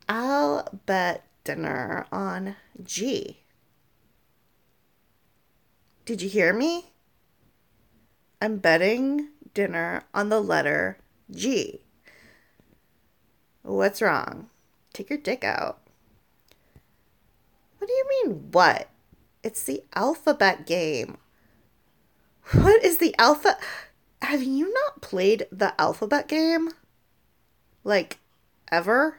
I'll bet dinner on G. Did you hear me? I'm betting dinner on the letter G. What's wrong? Take your dick out. What do you mean, what? It's the alphabet game. What is the alpha? Have you not played the alphabet game? Like, ever?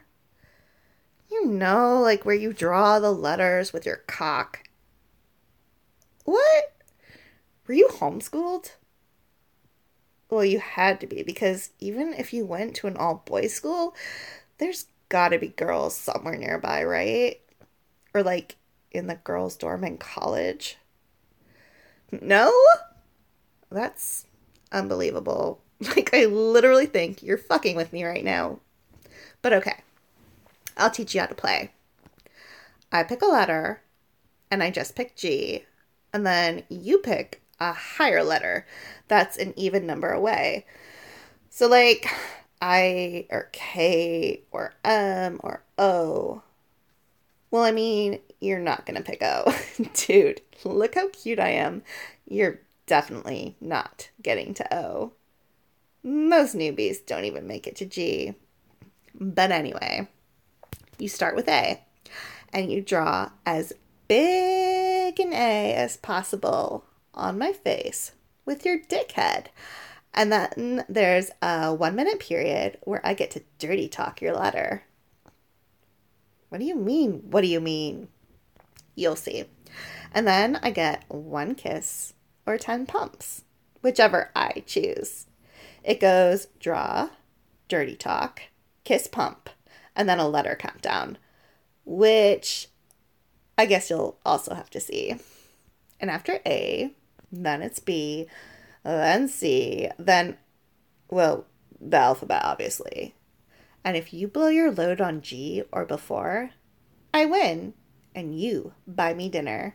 Like where you draw the letters with your cock. What? Were you homeschooled? Well, you had to be, because even if you went to an all boys school, there's gotta be girls somewhere nearby, right? Or like in the girls' dorm in college. No? That's unbelievable. Like, I literally think you're fucking with me right now. But okay, I'll teach you how to play. I pick a letter, and I just pick G, and then you pick a higher letter that's an even number away. So, like, I or K or M or O. Well, I mean, you're not gonna pick O. Dude, look how cute I am. You're definitely not getting to O. Most newbies don't even make it to G. But anyway, you start with A and you draw as big an A as possible on my face with your dickhead. And then there's a 1 minute period where I get to dirty talk your letter. What do you mean? What do you mean? You'll see. And then I get one kiss or 10 pumps, whichever I choose. It goes draw, dirty talk, kiss pump, and then a letter countdown, which I guess you'll also have to see. And after A, then it's B, then C, then, well, the alphabet, obviously. And if you blow your load on G or before, I win, and you buy me dinner.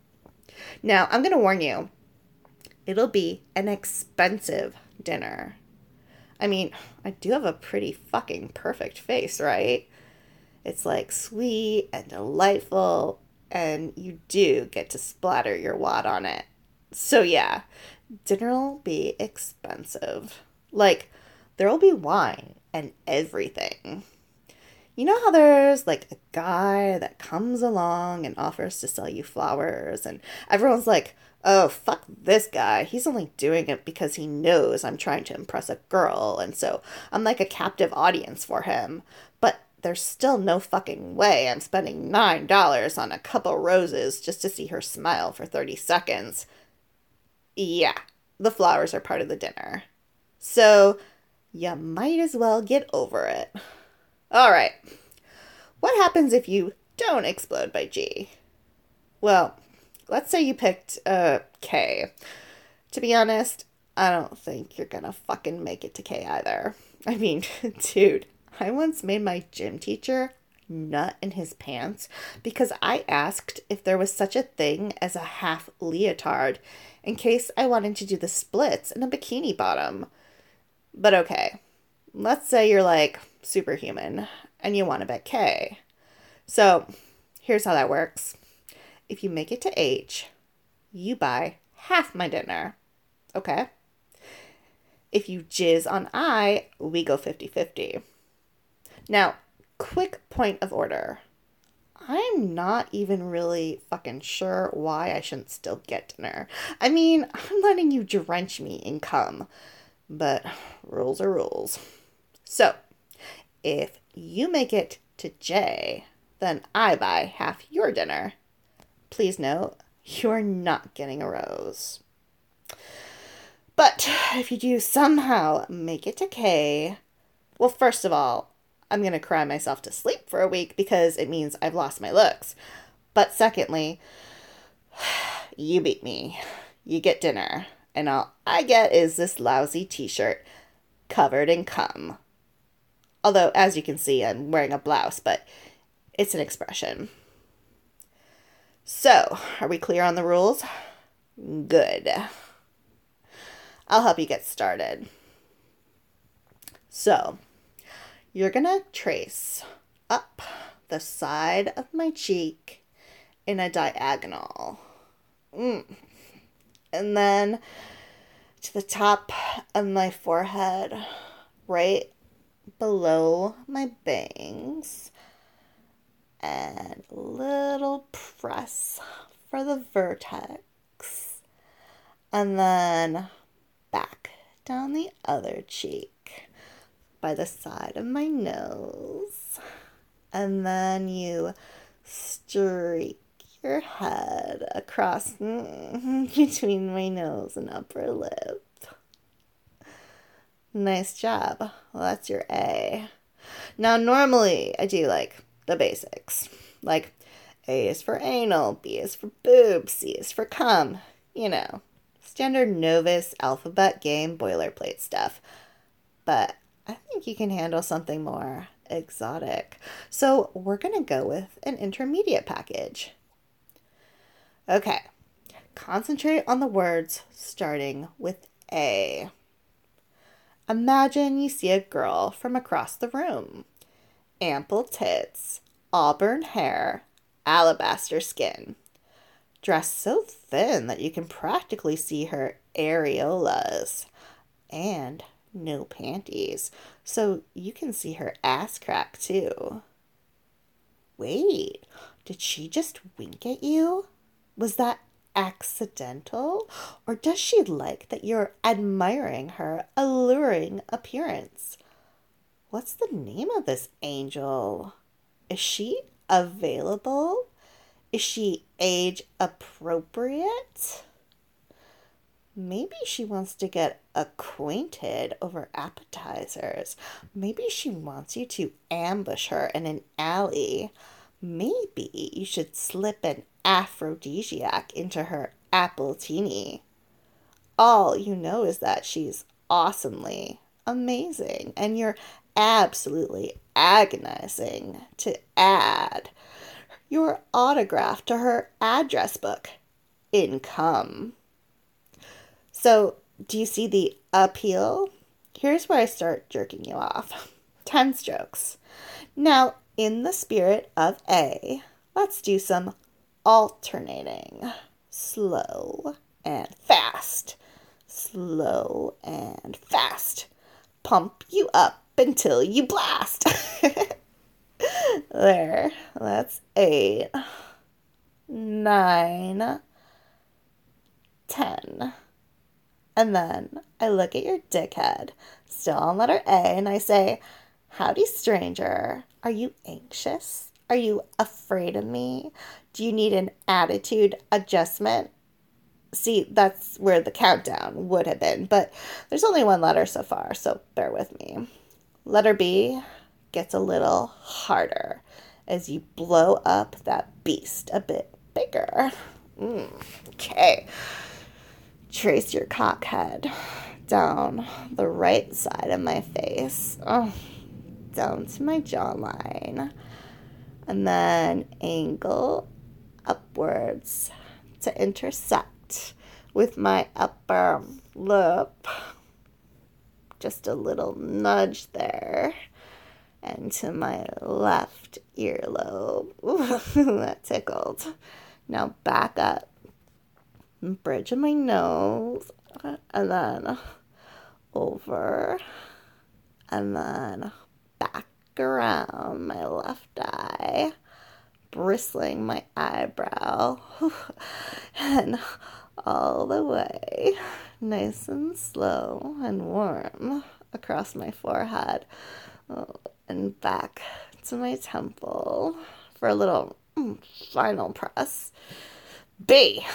Now, I'm going to warn you, it'll be an expensive dinner. I mean, I do have a pretty fucking perfect face, right? It's like sweet and delightful, and you do get to splatter your wad on it. So, yeah, dinner'll be expensive. Like, there'll be wine and everything. You know how there's like a guy that comes along and offers to sell you flowers, and everyone's like, oh, fuck this guy. He's only doing it because he knows I'm trying to impress a girl, and so I'm like a captive audience for him. But there's still no fucking way I'm spending $9 on a couple roses just to see her smile for 30 seconds. Yeah, the flowers are part of the dinner. So you might as well get over it. All right. What happens if you don't explode by G? Well, let's say you picked K. To be honest, I don't think you're gonna fucking make it to K either. I mean, dude, I once made my gym teacher nut in his pants because I asked if there was such a thing as a half leotard in case I wanted to do the splits in a bikini bottom. But okay, let's say you're like superhuman and you want to bet K. So here's how that works. If you make it to H, you buy half my dinner. Okay? If you jizz on I, we go 50-50. Now, quick point of order. I'm not even really fucking sure why I shouldn't still get dinner. I mean, I'm letting you drench me in cum, but rules are rules. So, if you make it to J, then I buy half your dinner. Please note, you're not getting a rose. But if you do somehow make it to K, well, first of all, I'm going to cry myself to sleep for a week because it means I've lost my looks. But secondly, you beat me. You get dinner. And all I get is this lousy t-shirt covered in cum. Although, as you can see, I'm wearing a blouse, but it's an expression. So, are we clear on the rules? Good. I'll help you get started. So, you're gonna trace up the side of my cheek in a diagonal. And then to the top of my forehead, right below my bangs, and a little press for the vertex, and then back down the other cheek by the side of my nose, and then you streak your head across between my nose and upper lip. Nice job. Well, that's your A. Now, normally I do like the basics. Like A is for anal, B is for boob, C is for cum. You know, standard novice alphabet game boilerplate stuff. But I think you can handle something more exotic. So we're going to go with an intermediate package. Okay, concentrate on the words starting with A. Imagine you see a girl from across the room. Ample tits, auburn hair, alabaster skin. Dressed so thin that you can practically see her areolas. And no panties, so you can see her ass crack too. Wait, did she just wink at you? Was that accidental? Or does she like that you're admiring her alluring appearance? What's the name of this angel? Is she available? Is she age appropriate? Maybe she wants to get acquainted over appetizers. Maybe she wants you to ambush her in an alley. Maybe you should slip an aphrodisiac into her appletini. All you know is that she's awesomely amazing, and you're absolutely agonizing to add your autograph to her address book. Income. So, do you see the appeal? Here's where I start jerking you off. 10 strokes. Now, in the spirit of A, let's do some alternating. Slow and fast. Slow and fast. Pump you up until you blast. There. That's 8, 9, 10. And then I look at your dickhead, still on letter A, and I say, howdy, stranger. Are you anxious? Are you afraid of me? Do you need an attitude adjustment? See, that's where the countdown would have been, but there's only one letter so far, so bear with me. Letter B gets a little harder as you blow up that beast a bit bigger. Okay. Trace your cock head down the right side of my face, down to my jawline, and then angle upwards to intersect with my upper lip. Just a little nudge there, and to my left earlobe. Ooh, that tickled. Now back up. Bridge of my nose, and then over, and then back around my left eye, bristling my eyebrow, and all the way, nice and slow and warm, across my forehead, and back to my temple for a little final press. B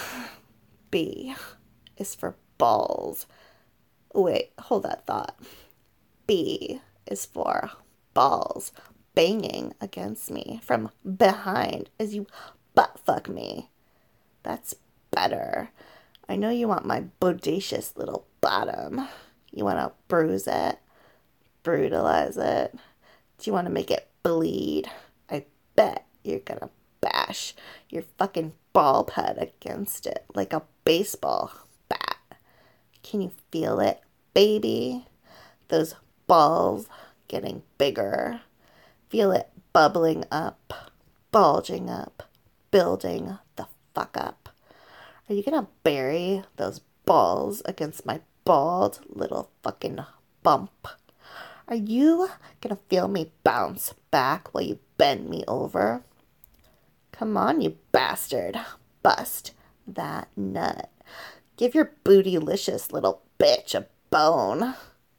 is for balls. Wait, hold that thought. B is for balls banging against me from behind as you butt fuck me. That's better. I know you want my bodacious little bottom. You want to bruise it, brutalize it. Do you want to make it bleed? I bet you're gonna bash your fucking ball head against it like a baseball bat. Can you feel it, baby? Those balls getting bigger. Feel it bubbling up, bulging up, building the fuck up. Are you gonna bury those balls against my bald little fucking bump? Are you gonna feel me bounce back while you bend me over? Come on, you bastard. Bust that nut. Give your bootylicious little bitch a bone.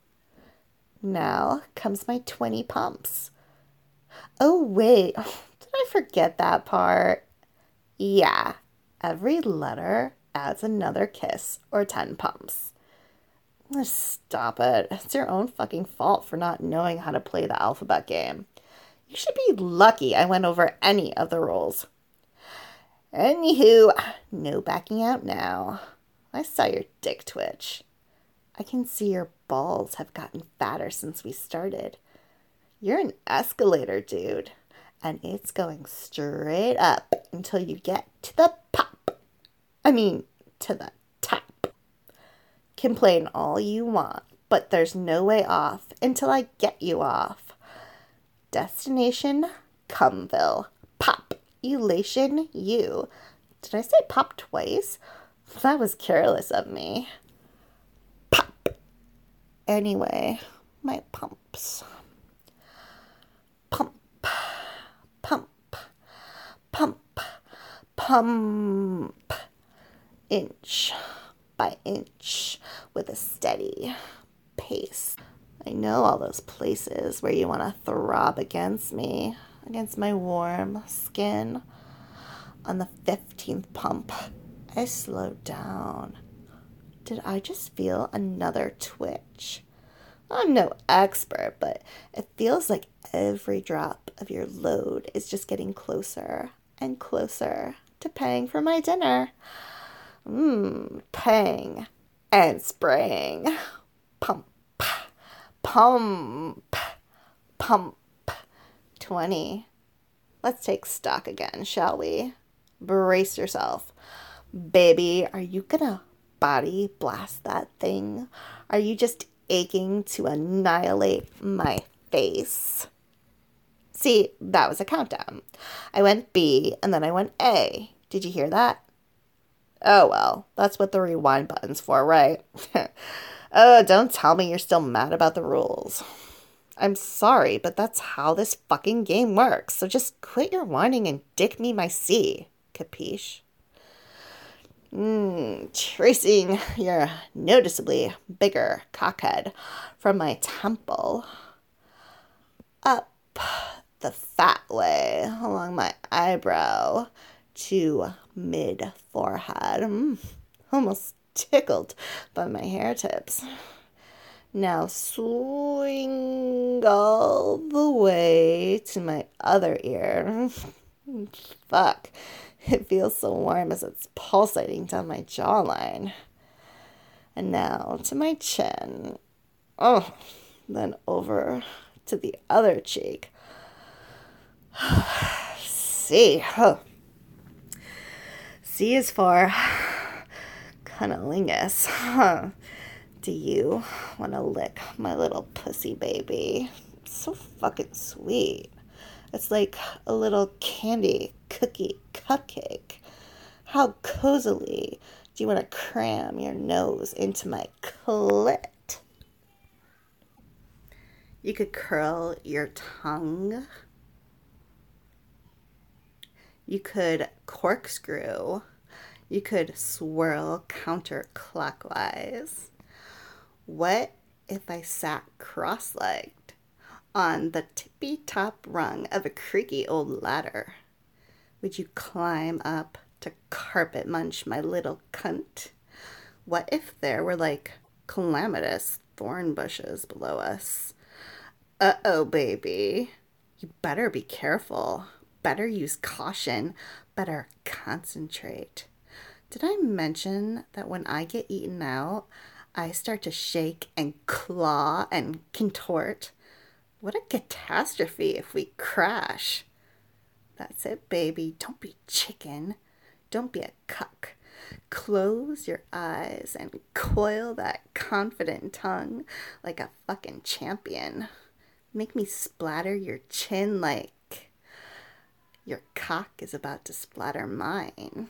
Now comes my 20 pumps. Oh, wait. Did I forget that part? Yeah. Every letter adds another kiss or 10 pumps. Stop it. It's your own fucking fault for not knowing how to play the alphabet game. You should be lucky I went over any of the rules. Anywho, no backing out now. I saw your dick twitch. I can see your balls have gotten fatter since we started. You're an escalator, dude. And it's going straight up until you get to the pop. I mean, to the top. Complain all you want, but there's no way off until I get you off. Destination, Cumville. Pop. Elation, you. Did I say pop twice? That was careless of me. Pop. Anyway, my pumps. Pump, pump, pump, pump. Inch by inch with a steady pace. I know all those places where you want to throb against me, against my warm skin. On the 15th pump, I slowed down. Did I just feel another twitch? I'm no expert, but it feels like every drop of your load is just getting closer and closer to paying for my dinner. Paying and spraying. Pump, pump, pump. 20. Let's take stock again, shall we? Brace yourself. Baby, are you gonna body blast that thing? Are you just aching to annihilate my face? See, that was a countdown. I went B and then I went A. Did you hear that? Oh well, that's what the rewind button's for, right? Don't tell me you're still mad about the rules. I'm sorry, but that's how this fucking game works. So just quit your whining and dick me my C. Capiche? Tracing your noticeably bigger cockhead from my temple up the fat way along my eyebrow to mid-forehead. Almost tickled by my hair tips. Now swing all the way to my other ear. Fuck. It feels so warm as it's pulsating down my jawline. And now to my chin. Oh, then over to the other cheek. C. Oh. C is for cunnilingus. Do you want to lick my little pussy baby? It's so fucking sweet. It's like a little candy cookie cupcake. How cozily do you want to cram your nose into my clit? You could curl your tongue. You could corkscrew. You could swirl counterclockwise. What if I sat cross-legged on the tippy-top rung of a creaky old ladder? Would you climb up to carpet munch my little cunt? What if there were like calamitous thorn bushes below us? Uh-oh, baby. You better be careful. Better use caution. Better concentrate. Did I mention that when I get eaten out, I start to shake and claw and contort? What a catastrophe if we crash. That's it, baby. Don't be chicken. Don't be a cuck. Close your eyes and coil that confident tongue like a fucking champion. Make me splatter your chin like your cock is about to splatter mine.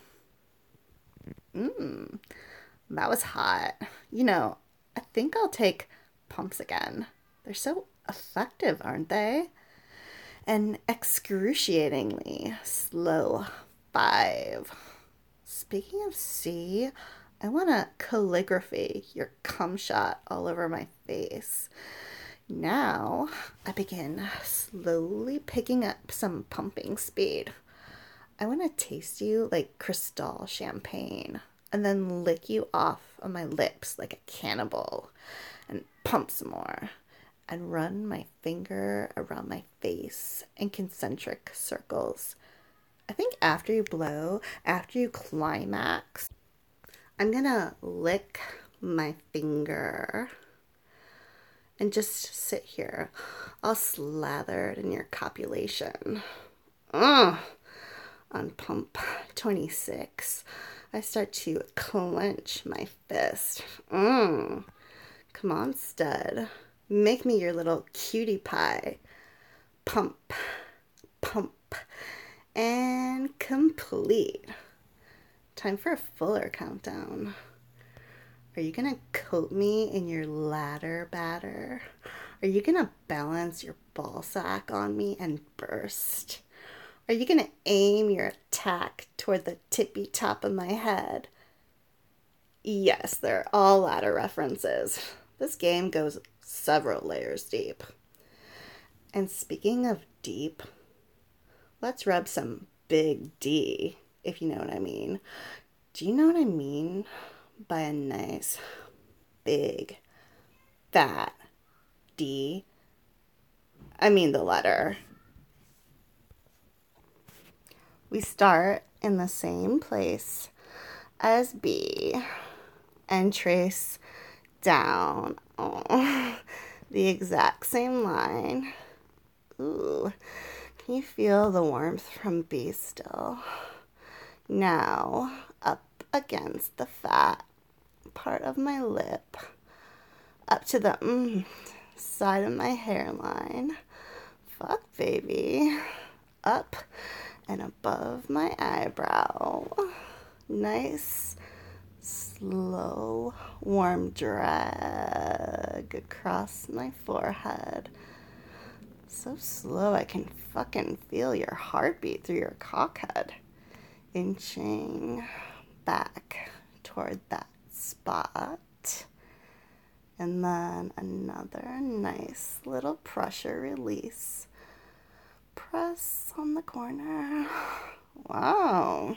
Mmm, that was hot. I think I'll take pumps again. They're so effective, aren't they? And excruciatingly slow. 5. Speaking of C, I want to calligraphy your cum shot all over my face. Now I begin slowly picking up some pumping speed. I want to taste you like Cristal champagne and then lick you off on my lips like a cannibal and pump some more and run my finger around my face in concentric circles. I think after you blow, after you climax, I'm gonna lick my finger and just sit here all slathered in your copulation. Ugh. On pump 26, I start to clench my fist. Come on, stud. Make me your little cutie pie. Pump, pump, and complete. Time for a fuller countdown. Are you gonna coat me in your ladder batter? Are you gonna balance your ball sack on me and burst? Are you gonna aim your attack toward the tippy top of my head? Yes, they're all ladder references. This game goes several layers deep. And speaking of deep, let's rub some big D, if you know what I mean. Do you know what I mean by a nice, big, fat D? I mean the letter. We start in the same place as B and trace down the exact same line. Ooh, can you feel the warmth from B still? Now, up against the fat part of my lip, up to the side of my hairline. Fuck, baby. Up and above my eyebrow. Nice, slow, warm drag across my forehead. So slow I can fucking feel your heartbeat through your cockhead. Inching back toward that spot. And then another nice little pressure release. Press on the corner. Wow.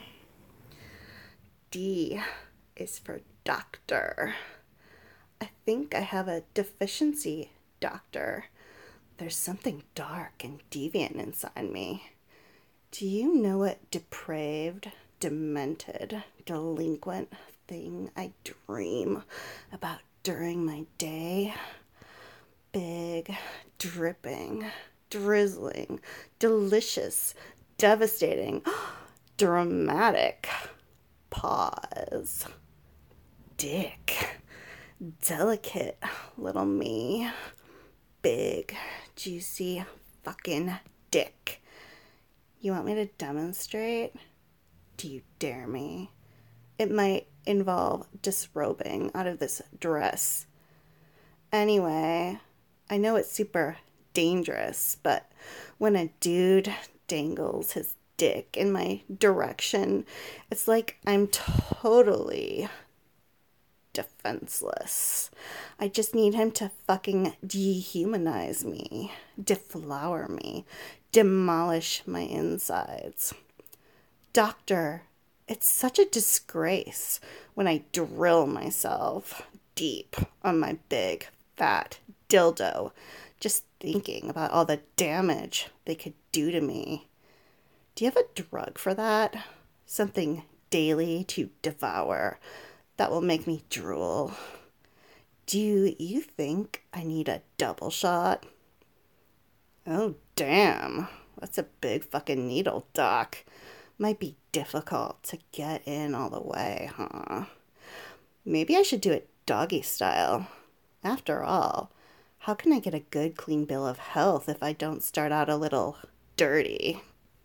D is for doctor. I think I have a deficiency, doctor. There's something dark and deviant inside me. Do you know what depraved, demented, delinquent thing I dream about during my day? Big, dripping, drizzling, delicious, devastating, dramatic. Pause. Dick. Delicate little me. Big, juicy, fucking dick. You want me to demonstrate? Do you dare me? It might involve disrobing out of this dress. Anyway, I know it's super dangerous, but when a dude dangles his dick in my direction, it's like I'm totally defenseless. I just need him to fucking dehumanize me, deflower me, demolish my insides. Doctor, it's such a disgrace when I drill myself deep on my big, fat dildo, just thinking about all the damage they could do to me. Do you have a drug for that? Something daily to devour that will make me drool? Do you think I need a double shot? Oh, damn. That's a big fucking needle, Doc. Might be difficult to get in all the way, huh? Maybe I should do it doggy style. After all, How can I get a good, clean bill of health if I don't start out a little dirty?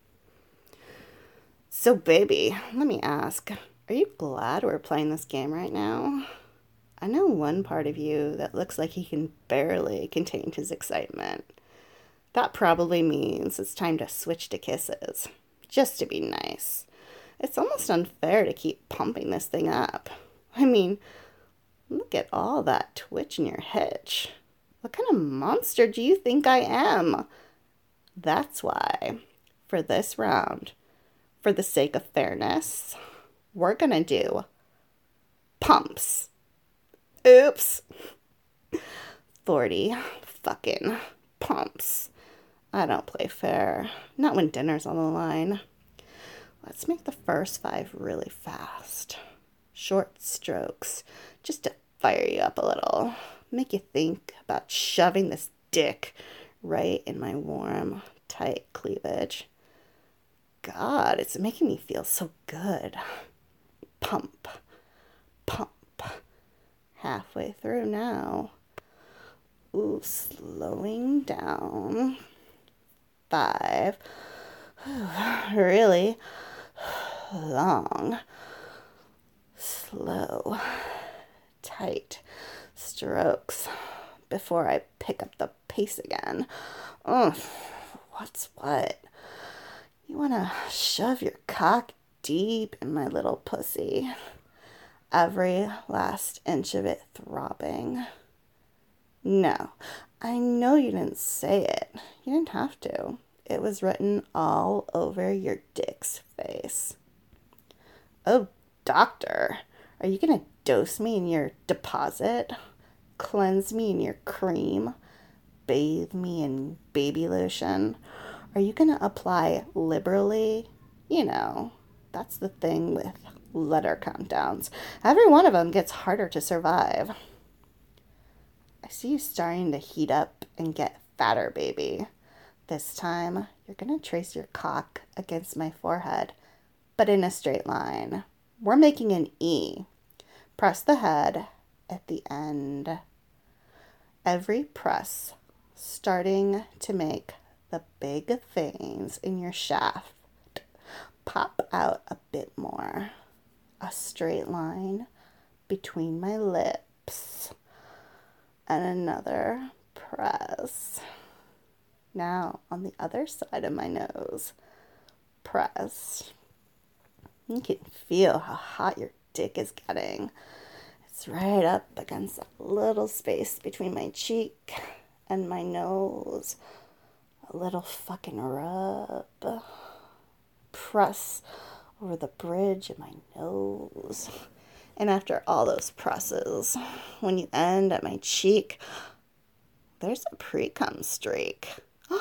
So, baby, let me ask, are you glad we're playing this game right now? I know one part of you that looks like he can barely contain his excitement. That probably means it's time to switch to kisses, just to be nice. It's almost unfair to keep pumping this thing up. I mean, look at all that twitch in your hitch. What kind of monster do you think I am? That's why, for this round, for the sake of fairness, we're gonna do pumps. Oops. 40 fucking pumps. I don't play fair. Not when dinner's on the line. Let's make the first 5 really fast. Short strokes, just to fire you up a little. Make you think about shoving this dick right in my warm, tight cleavage. God, it's making me feel so good. Pump, pump. Halfway through now. Ooh, slowing down. 5. Really long. Slow. Tight strokes before I pick up the pace again. What's what? You want to shove your cock deep in my little pussy. Every last inch of it throbbing. No, I know you didn't say it. You didn't have to. It was written all over your dick's face. Oh, doctor, are you going to dose me in your deposit? Cleanse me in your cream? Bathe me in baby lotion? Are you going to apply liberally? You know, that's the thing with letter countdowns. Every one of them gets harder to survive. I see you starting to heat up and get fatter, baby. This time, you're going to trace your cock against my forehead, but in a straight line. We're making an E. Press the head at the end. Every press starting to make the big veins in your shaft pop out a bit more. A straight line between my lips and another press. Now on the other side of my nose, press. You can feel how hot your dick is getting. It's right up against that little space between my cheek and my nose. A little fucking rub. Press over the bridge of my nose. And after all those presses, when you end at my cheek, there's a pre-cum streak.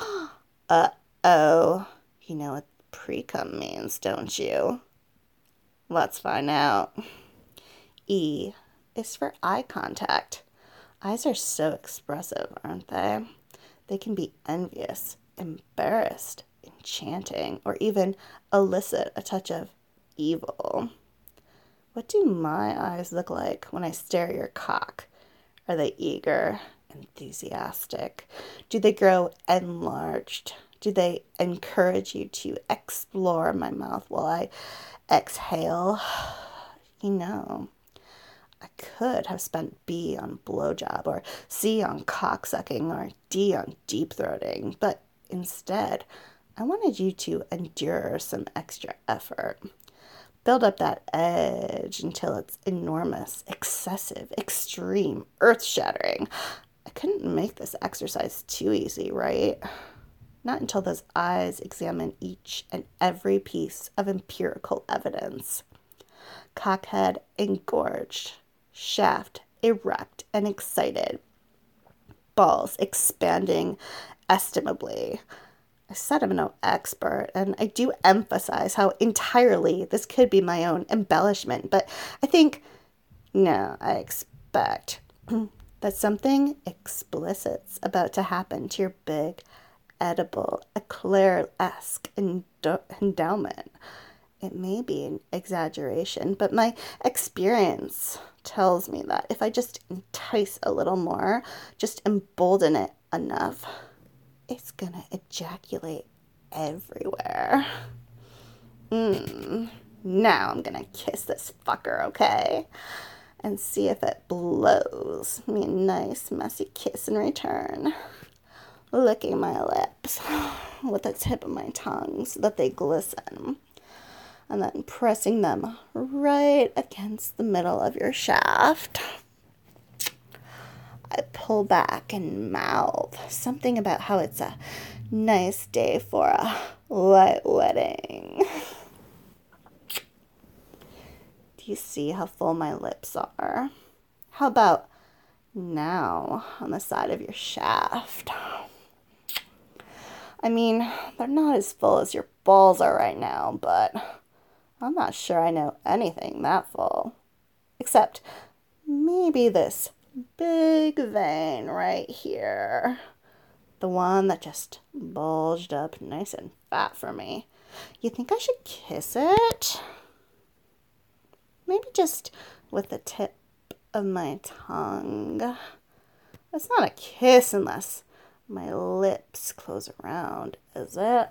Uh-oh. You know what pre-cum means, don't you? Let's find out. E is for eye contact. Eyes are so expressive, aren't they? They can be envious, embarrassed, enchanting, or even elicit a touch of evil. What do my eyes look like when I stare at your cock? Are they eager, enthusiastic? Do they grow enlarged? Do they encourage you to explore my mouth while I exhale? You know, I could have spent B on blowjob, or C on cocksucking, or D on deep throating, but instead, I wanted you to endure some extra effort. Build up that edge until it's enormous, excessive, extreme, earth-shattering. I couldn't make this exercise too easy, right? Not until those eyes examine each and every piece of empirical evidence. Cockhead engorged, shaft erect and excited, balls expanding estimably. I said I'm no expert, and I do emphasize how entirely this could be my own embellishment, but I expect that something explicit's about to happen to your big, edible, eclair-esque endowment. It may be an exaggeration, but my experience tells me that if I just entice a little more, just embolden it enough, it's gonna ejaculate everywhere. Now I'm gonna kiss this fucker, okay? And see if it blows me a nice messy kiss in return. Licking my lips with the tip of my tongue so that they glisten. And then pressing them right against the middle of your shaft. I pull back and mouth something about how it's a nice day for a white wedding. Do you see how full my lips are? How about now on the side of your shaft? I mean, they're not as full as your balls are right now, but I'm not sure I know anything that full. Except maybe this big vein right here. The one that just bulged up nice and fat for me. You think I should kiss it? Maybe just with the tip of my tongue. That's not a kiss unless my lips close around, is it?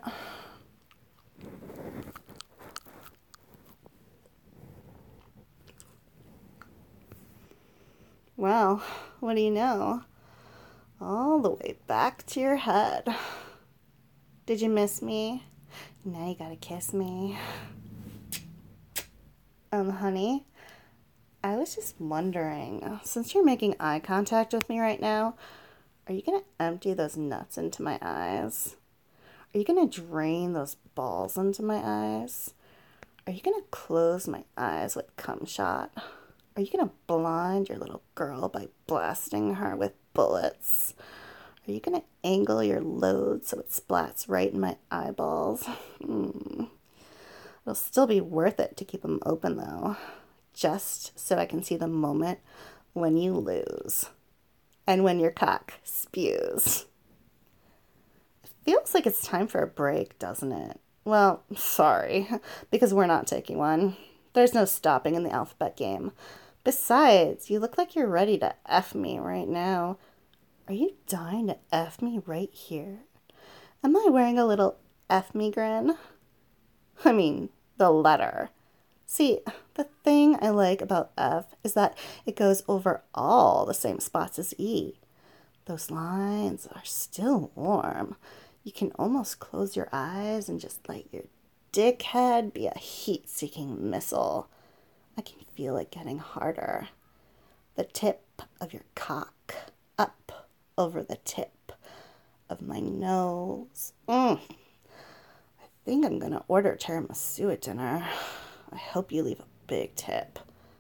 Well, what do you know? All the way back to your head. Did you miss me? Now you gotta kiss me. Honey, I was just wondering, since you're making eye contact with me right now, are you gonna empty those nuts into my eyes? Are you gonna drain those balls into my eyes? Are you gonna close my eyes with cum shot? Are you gonna blind your little girl by blasting her with bullets? Are you gonna angle your load so it splats right in my eyeballs? It'll still be worth it to keep them open though, just so I can see the moment when you lose and when your cock spews. It feels like it's time for a break, doesn't it? Well, sorry, because we're not taking one. There's no stopping in the alphabet game. Besides, you look like you're ready to F me right now. Are you dying to F me right here? Am I wearing a little F me grin? I mean, the letter. See, the thing I like about F is that it goes over all the same spots as E. Those lines are still warm. You can almost close your eyes and just let your dickhead be a heat-seeking missile. I can feel it getting harder. The tip of your cock up over the tip of my nose. I think I'm gonna order tiramisu at dinner. I hope you leave a big tip.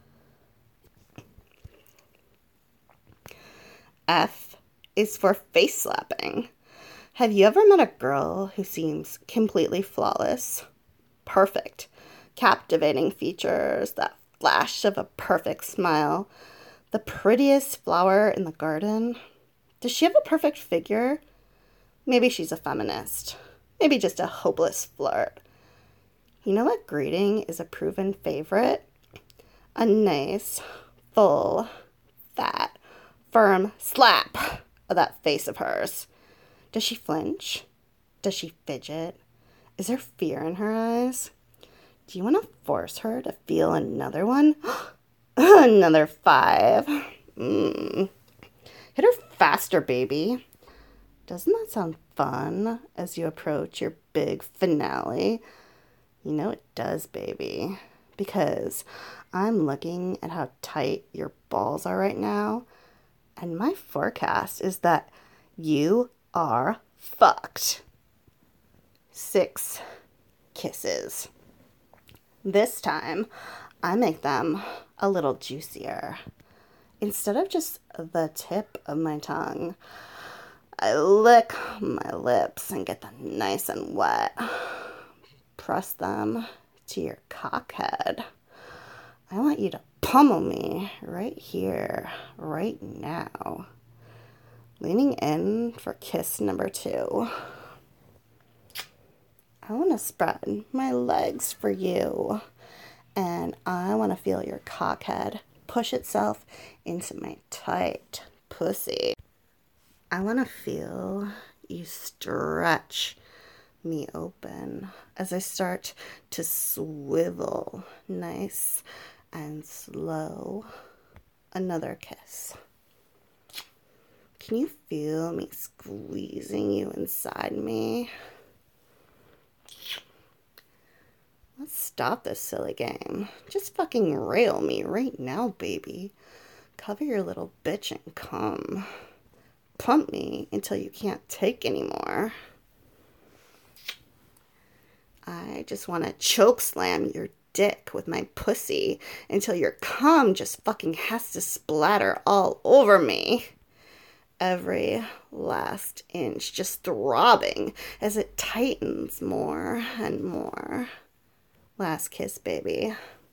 F is for face slapping. Have you ever met a girl who seems completely flawless? Perfect. Captivating features, that flash of a perfect smile, the prettiest flower in the garden. Does she have a perfect figure? Maybe she's a feminist. Maybe just a hopeless flirt. You know what greeting is a proven favorite? A nice, full, fat, firm slap of that face of hers. Does she flinch? Does she fidget? Is there fear in her eyes? Do you want to force her to feel another one? Another 5. Hit her faster, baby. Doesn't that sound fun as you approach your big finale? You know it does, baby. Because I'm looking at how tight your balls are right now, and my forecast is that you are fucked. 6 kisses. This time, I make them a little juicier. Instead of just the tip of my tongue, I lick my lips and get them nice and wet. Press them to your cockhead. I want you to pummel me right here, right now. Leaning in for kiss number 2. I want to spread my legs for you, and I want to feel your cockhead push itself into my tight pussy. I want to feel you stretch me open as I start to swivel nice and slow. Another kiss. Can you feel me squeezing you inside me? Let's stop this silly game. Just fucking rail me right now, baby. Cover your little bitch and come. Pump me until you can't take anymore. I just want to choke slam your dick with my pussy until your cum just fucking has to splatter all over me. Every last inch just throbbing as it tightens more and more. Last kiss, baby.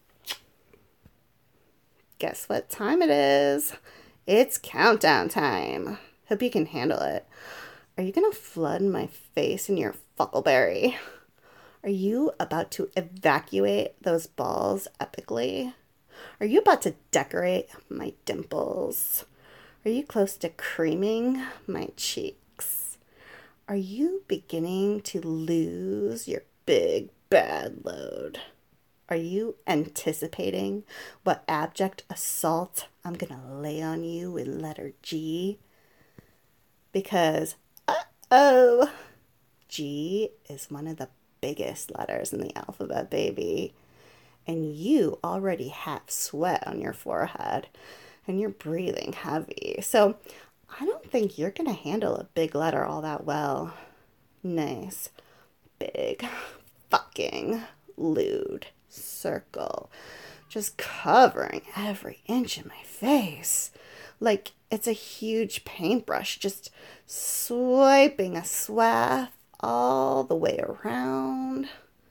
Guess what time it is? It's countdown time. Hope you can handle it. Are you gonna flood my face in your fuckleberry? Are you about to evacuate those balls epically? Are you about to decorate my dimples? Are you close to creaming my cheeks? Are you beginning to lose your big bad load? Are you anticipating what abject assault I'm gonna lay on you with letter G? Because, uh-oh, G is one of the biggest letters in the alphabet, baby. And you already have sweat on your forehead and you're breathing heavy. So I don't think you're going to handle a big letter all that well. Nice, big, fucking, lewd circle. Just covering every inch of my face. Like it's a huge paintbrush, just swiping a swath all the way around.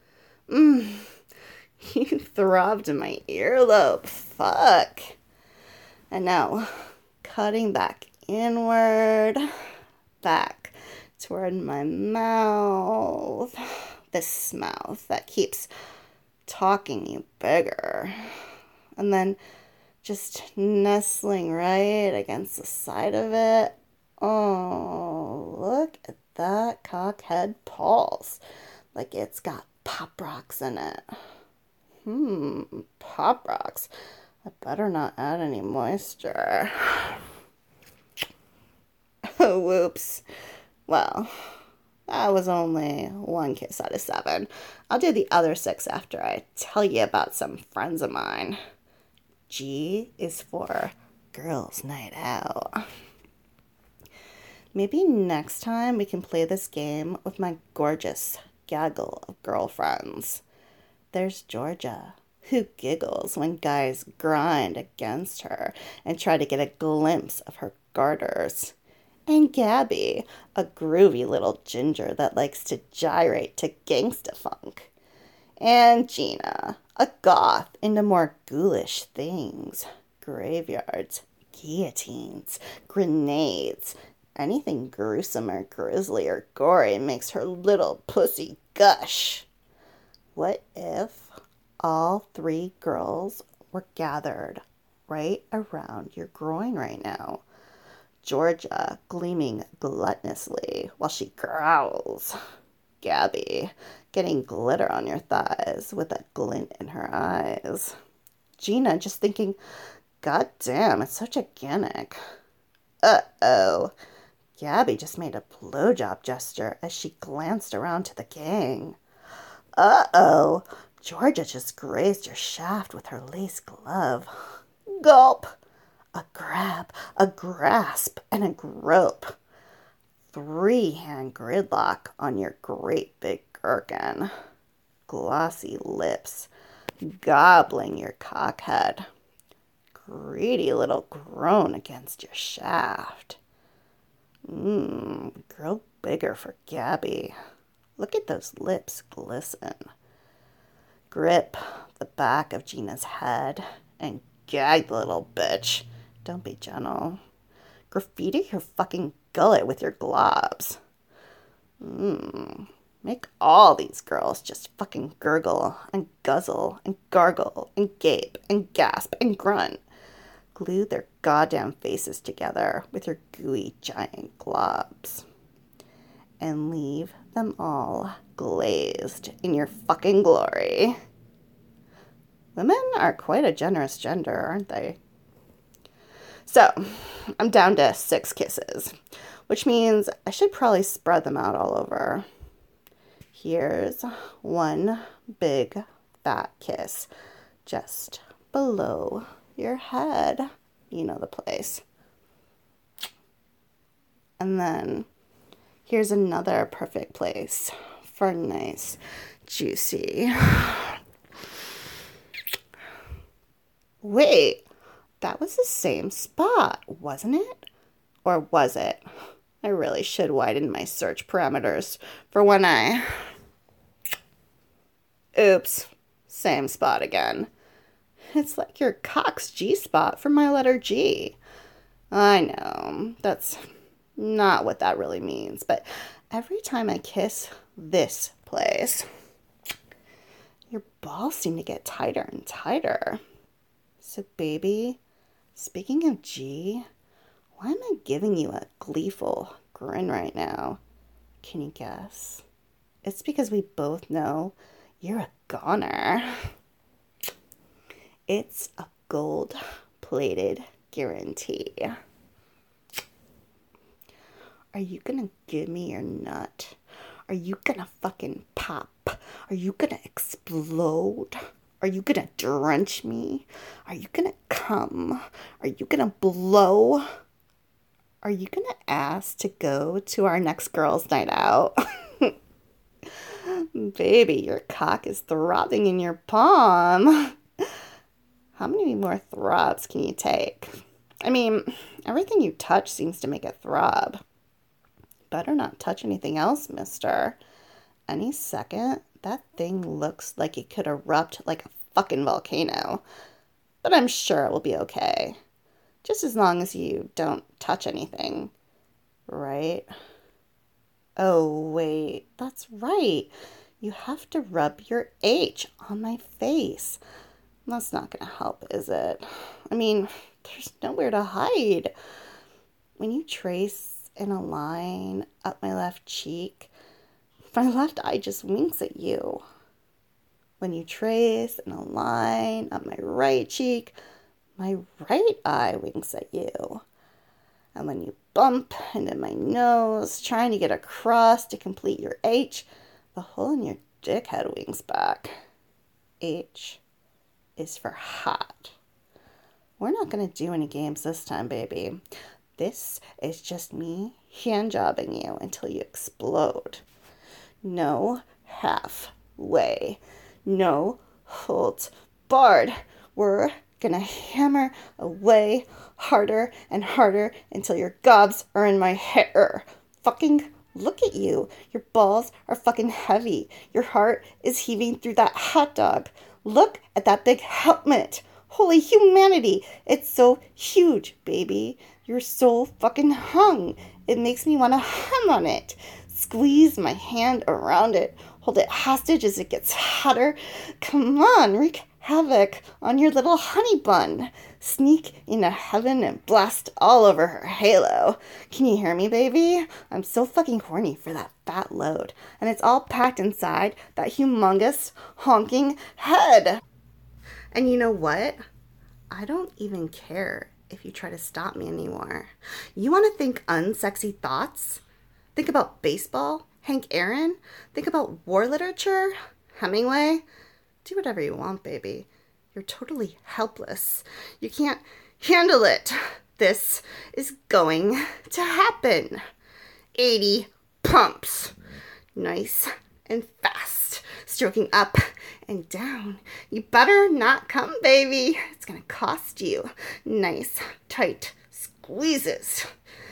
You throbbed in my earlobe. Fuck. And now, cutting back inward, back toward my mouth. This mouth that keeps talking you bigger. And then just nestling right against the side of it. Oh, look at that cockhead pulse. Like it's got pop rocks in it. Pop rocks. I better not add any moisture. Oh, whoops. Well, that was only one kiss out of 7. I'll do the other 6 after I tell you about some friends of mine. G is for girls' night out. Maybe next time we can play this game with my gorgeous gaggle of girlfriends. There's Georgia, who giggles when guys grind against her and try to get a glimpse of her garters. And Gabby, a groovy little ginger that likes to gyrate to gangsta funk. And Gina, a goth into more ghoulish things. Graveyards, guillotines, grenades. Anything gruesome or grisly or gory makes her little pussy gush. What if all 3 girls were gathered right around your groin right now? Georgia gleaming gluttonously while she growls. Gabby getting glitter on your thighs with a glint in her eyes. Gina just thinking, God damn, it's so gigantic. Uh-oh. Gabby just made a blowjob gesture as she glanced around to the gang. Uh-oh. Georgia just grazed your shaft with her lace glove. Gulp. A grab, a grasp, and a grope. 3-hand gridlock on your great big gherkin. Glossy lips, gobbling your cockhead. Greedy little groan against your shaft. Grow bigger for Gabby. Look at those lips glisten. Grip the back of Gina's head and gag the little bitch. Don't be gentle. Graffiti your fucking gullet with your globs. Make all these girls just fucking gurgle and guzzle and gargle and gape and gasp and grunt. Glue their goddamn faces together with your gooey giant globs. And leave them all glazed in your fucking glory. Women are quite a generous gender, aren't they? So, I'm down to 6 kisses, which means I should probably spread them out all over. Here's one big fat kiss just below your head. You know the place. And then here's another perfect place for a nice, juicy. Wait, that was the same spot, wasn't it? Or was it? I really should widen my search parameters for when I... Oops, same spot again. It's like your cock's G-spot for my letter G. I know, that's not what that really means, but every time I kiss this place, your balls seem to get tighter and tighter. So, baby, speaking of G, why am I giving you a gleeful grin right now? Can you guess? It's because we both know you're a goner. It's a gold-plated guarantee. Are you gonna give me your nut? Are you gonna fucking pop? Are you gonna explode? Are you gonna drench me? Are you gonna come? Are you gonna blow? Are you gonna ask to go to our next girls' night out? Baby, your cock is throbbing in your palm. How many more throbs can you take? I mean, everything you touch seems to make it throb. Better not touch anything else, mister. Any second, that thing looks like it could erupt like a fucking volcano. But I'm sure it will be okay. Just as long as you don't touch anything. Right? Oh, wait. That's right. You have to rub your H on my face. That's not going to help, is it? I mean, there's nowhere to hide. When you trace in a line up my left cheek, my left eye just winks at you. When you trace in a line up my right cheek, my right eye winks at you. And when you bump into my nose, trying to get across to complete your H, the hole in your dickhead winks back. H is for hot. We're not going to do any games this time, baby. This is just me hand-jobbing you until you explode. No halfway. No holds barred. We're going to hammer away harder and harder until your gobs are in my hair. Fucking look at you. Your balls are fucking heavy. Your heart is heaving through that hot dog. Look at that big helmet. Holy humanity. It's so huge, baby. You're so fucking hung. It makes me want to hum on it. Squeeze my hand around it. Hold it hostage as it gets hotter. Come on, wreak havoc on your little honey bun. Sneak into heaven and blast all over her halo. Can you hear me, baby? I'm so fucking horny for that fat load. And it's all packed inside that humongous honking head. And you know what? I don't even care if you try to stop me anymore. You want to think unsexy thoughts? Think about baseball? Hank Aaron? Think about war literature? Hemingway? Do whatever you want, baby. You're totally helpless. You can't handle it. This is going to happen. 80 pumps. Nice and fast. Stroking up and down. You better not come, baby. It's going to cost you. Nice, tight squeezes.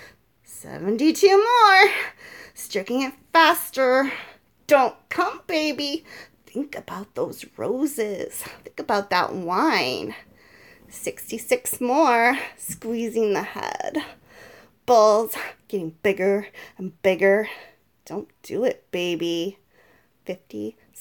72 more. Stroking it faster. Don't come, baby. Think about those roses. Think about that wine. 66 more. Squeezing the head. Balls getting bigger and bigger. Don't do it, baby.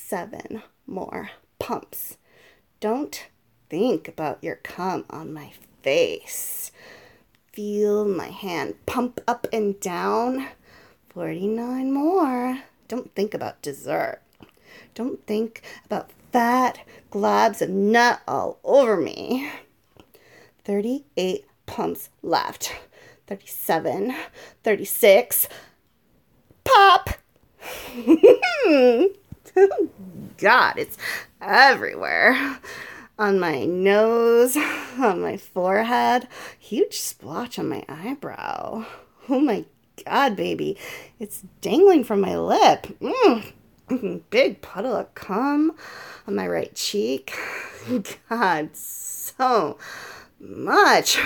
57 more pumps. Don't think about your cum on my face. Feel my hand pump up and down. 49 more. Don't think about dessert. Don't think about fat globs of nut all over me. 38 pumps left. 37, 36. Pop! God, it's everywhere. On my nose, on my forehead, huge splotch on my eyebrow. Oh my God, baby, it's dangling from my lip. Big puddle of cum on my right cheek. God, so much.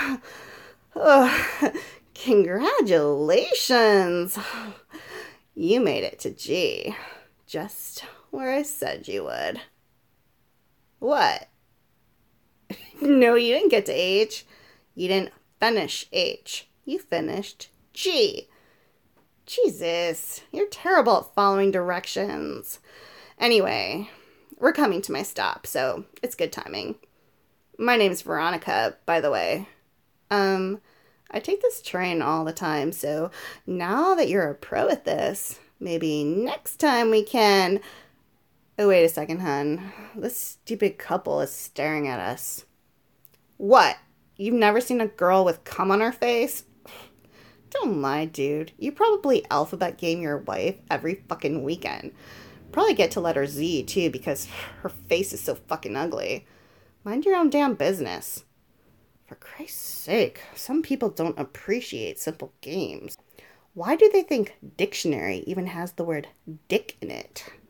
Congratulations. You made it to G. Just where I said you would. What? No, you didn't get to H. You didn't finish H. You finished G. Jesus, you're terrible at following directions. Anyway, we're coming to my stop, so it's good timing. My name's Veronica, by the way. I take this train all the time, so now that you're a pro at this, maybe next time we can... Oh, wait a second, hun. This stupid couple is staring at us. What? You've never seen a girl with cum on her face? Don't lie, dude. You probably alphabet game your wife every fucking weekend. Probably get to letter Z, too, because her face is so fucking ugly. Mind your own damn business. For Christ's sake, some people don't appreciate simple games. Why do they think dictionary even has the word dick in it?